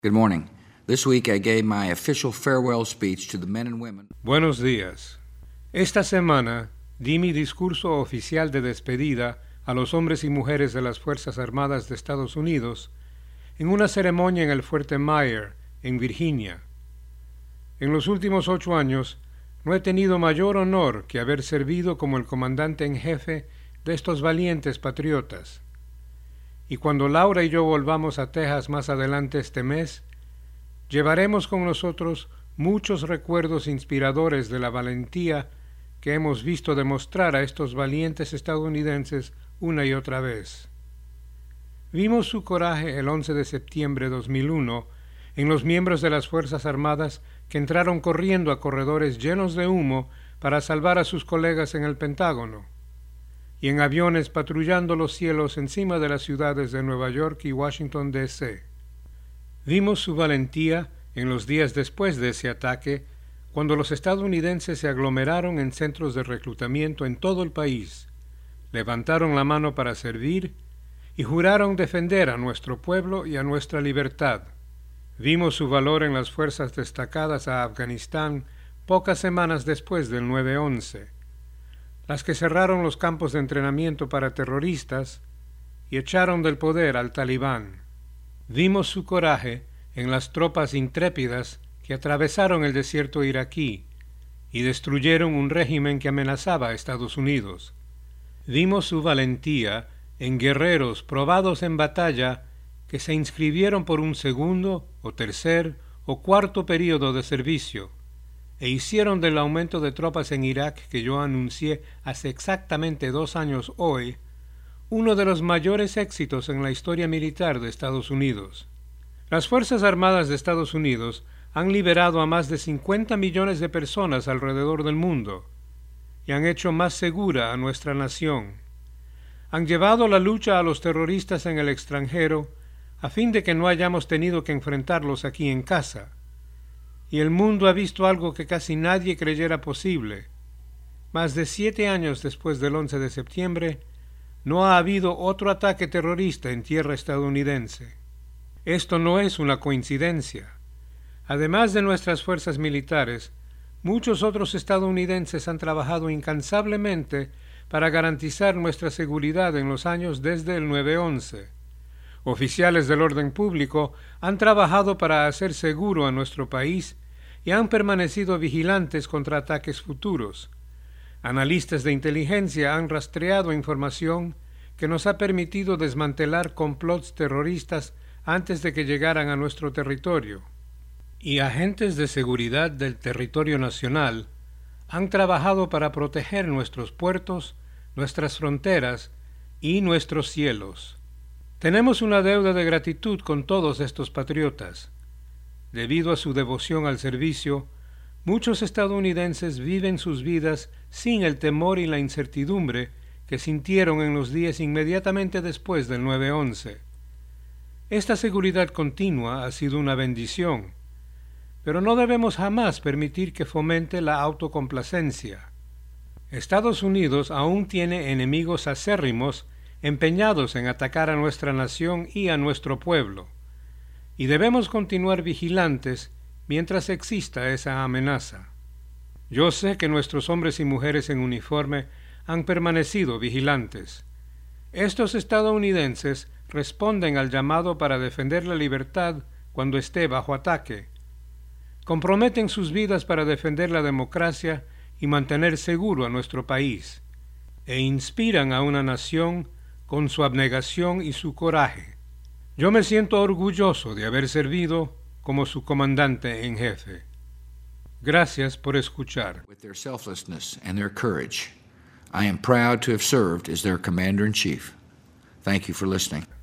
Good morning. This week I gave my official farewell speech to the men and women. Buenos días. Esta semana di mi discurso oficial de despedida a los hombres y mujeres de las Fuerzas Armadas de Estados Unidos en una ceremonia en el Fuerte Myer, en Virginia. En los últimos 8 años no he tenido mayor honor que haber servido como el comandante en jefe de estos valientes patriotas. Y cuando Laura y yo volvamos a Texas más adelante este mes, llevaremos con nosotros muchos recuerdos inspiradores de la valentía que hemos visto demostrar a estos valientes estadounidenses una y otra vez. Vimos su coraje el 11 de septiembre de 2001 en los miembros de las Fuerzas Armadas que entraron corriendo a corredores llenos de humo para salvar a sus colegas en el Pentágono, y en aviones patrullando los cielos encima de las ciudades de Nueva York y Washington, D.C. Vimos su valentía en los días después de ese ataque, cuando los estadounidenses se aglomeraron en centros de reclutamiento en todo el país, levantaron la mano para servir y juraron defender a nuestro pueblo y a nuestra libertad. Vimos su valor en las fuerzas destacadas a Afganistán pocas semanas después del 9/11, las que cerraron los campos de entrenamiento para terroristas y echaron del poder al Talibán. Vimos su coraje en las tropas intrépidas que atravesaron el desierto iraquí y destruyeron un régimen que amenazaba a Estados Unidos. Vimos su valentía en guerreros probados en batalla que se inscribieron por un segundo o tercer o cuarto período de servicio e hicieron del aumento de tropas en Irak que yo anuncié hace exactamente 2 años hoy uno de los mayores éxitos en la historia militar de Estados Unidos. Las Fuerzas Armadas de Estados Unidos han liberado a más de 50 millones de personas alrededor del mundo y han hecho más segura a nuestra nación. Han llevado la lucha a los terroristas en el extranjero a fin de que no hayamos tenido que enfrentarlos aquí en casa. Y el mundo ha visto algo que casi nadie creyera posible. Más de 7 años después del 11 de septiembre, no ha habido otro ataque terrorista en tierra estadounidense. Esto no es una coincidencia. Además de nuestras fuerzas militares, muchos otros estadounidenses han trabajado incansablemente para garantizar nuestra seguridad en los años desde el 9/11. Oficiales del orden público han trabajado para hacer seguro a nuestro país y han permanecido vigilantes contra ataques futuros. Analistas de inteligencia han rastreado información que nos ha permitido desmantelar complots terroristas antes de que llegaran a nuestro territorio. Y agentes de seguridad del territorio nacional han trabajado para proteger nuestros puertos, nuestras fronteras y nuestros cielos. Tenemos una deuda de gratitud con todos estos patriotas. Debido a su devoción al servicio, muchos estadounidenses viven sus vidas sin el temor y la incertidumbre que sintieron en los días inmediatamente después del 9/11. Esta seguridad continua ha sido una bendición, pero no debemos jamás permitir que fomente la autocomplacencia. Estados Unidos aún tiene enemigos acérrimos empeñados en atacar a nuestra nación y a nuestro pueblo, y debemos continuar vigilantes mientras exista esa amenaza. Yo sé que nuestros hombres y mujeres en uniforme han permanecido vigilantes. Estos estadounidenses responden al llamado para defender la libertad cuando esté bajo ataque. Comprometen sus vidas para defender la democracia y mantener seguro a nuestro país, e inspiran a una nación con su abnegación y su coraje. Yo me siento orgulloso de haber servido como su comandante en jefe. Gracias por escuchar. With their selflessness and their courage, I am proud to have served as their commander-in-chief. Thank you for listening.